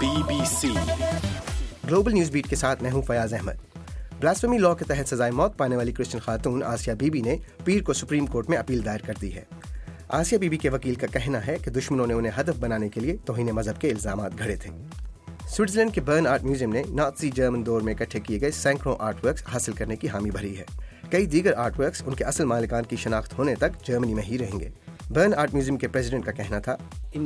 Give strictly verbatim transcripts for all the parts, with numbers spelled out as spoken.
Be B C global news beat کے ساتھ میں ہوں فیاض احمد. بلاسفیمی لاء کے تحت سزائے موت پانے والی کرسچن خاتون آسیہ بی بی نے پیر کو سپریم کورٹ میں اپیل دائر کر دی ہے. آسیہ بی بی کے وکیل کا کہنا ہے کہ دشمنوں نے انہیں ہدف بنانے کے لیے توہین مذہب کے الزامات گھڑے تھے. سوئٹزرلینڈ کے برن آرٹ میوزیم نے نازی جرمن دور میں اکٹھے کیے گئے سینکڑوں آرٹ ورکس حاصل کرنے کی حامی بھری ہے. کئی دیگر آرٹ ورکس ان کے اصل مالکان کی شناخت ہونے تک جرمنی میں ہی رہیں گے. برن آرٹ میوزیم کے پریزیڈنٹ کا کہنا تھا,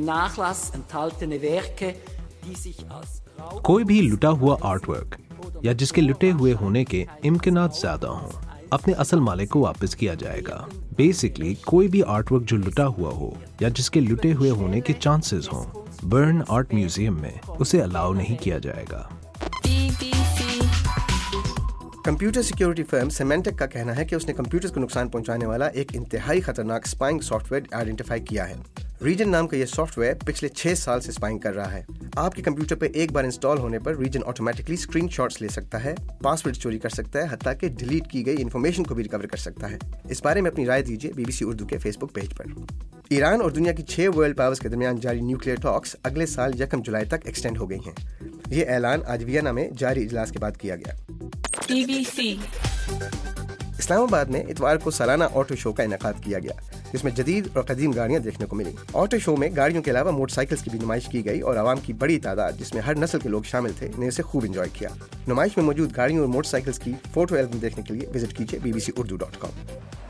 کوئی بھی لٹا ہوا آرٹ ورک یا جس کے لٹے ہوئے ہونے کے امکانات زیادہ ہوں اپنے اصل مالک کو واپس کیا جائے گا. بیسکلی کوئی بھی آرٹ ورک جو لٹا ہوا ہو یا جس کے لٹے ہوئے ہونے کے چانسز ہوں, برن آرٹ میوزیم میں اسے الاؤ نہیں کیا جائے گا. کمپیوٹر سیکیورٹی فرم سیمینٹک کا کہنا ہے کہ اس نے کمپیوٹرز کو نقصان پہنچانے والا ایک انتہائی خطرناک اسپائنگ سافٹ ویئر آئیڈینٹیفائی کیا ہے. ریجن نام کا یہ سافٹ ویئر پچھلے چھ سال سے اسپائنگ کر رہا ہے. آپ کے کمپیوٹر پہ ایک بار انسٹال ہونے پر ریجن آٹومیٹکلی اسکرین شاٹس لے سکتا ہے, پاسورڈ چوری کر سکتا ہے, حتیٰ کہ ڈیلیٹ کی گئی انفارمیشن کو بھی ریکور کر سکتا ہے. اس بارے میں اپنی رائے دیجیے بی بی سی اردو کے فیس بک پیج پر. ایران اور دنیا کی چھ ورلڈ پاورز کے درمیان جاری نیوکلیئر ٹاکس اگلے سال یکم جولائی تک ایکسٹینڈ ہو گئی ہیں. یہ اعلان آج وینا میں جاری اجلاس کے بعد کیا گیا. بی بی سی اسلام آباد میں اتوار کو سالانہ آٹو شو کا انعقاد کیا گیا, جس میں جدید اور قدیم گاڑیاں دیکھنے کو ملی. آٹو شو میں گاڑیوں کے علاوہ موٹر سائیکلز کی بھی نمائش کی گئی اور عوام کی بڑی تعداد, جس میں ہر نسل کے لوگ شامل تھے, نے اسے خوب انجوائے کیا. نمائش میں موجود گاڑیوں اور موٹر سائیکلز کی فوٹو ایلبم دیکھنے کے لیے وزٹ کیجیے B B C Urdu dot com.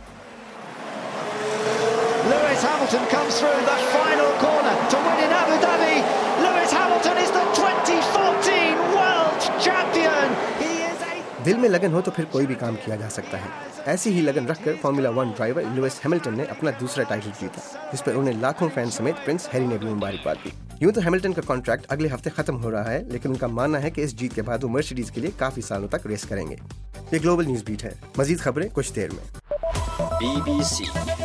Lewis Hamilton comes through the final corner to win in Abu Dhabi. Lewis Hamilton is the twenty fourteen world champion. He is a دل میں لگن ہو تو پھر کوئی بھی کام کیا جا سکتا ہے. ایسی ہی لگن رکھ کر formula one driver Lewis Hamilton نے اپنا دوسرا ٹائٹل جیتا, جس پر انہیں لاکھوں فین سمیت پرنس ہیری نے بھی مبارکباد دی. یوں تو ہیملٹن کا کانٹریکٹ اگلے ہفتے ختم ہو رہا ہے, لیکن ان کا ماننا ہے کہ اس جیت کے بعد وہ مرسیڈیز کے لیے کافی سالوں تک ریس کریں گے. یہ گلوبل نیوز بیٹ ہے. مزید خبریں کچھ دیر میں. Be B C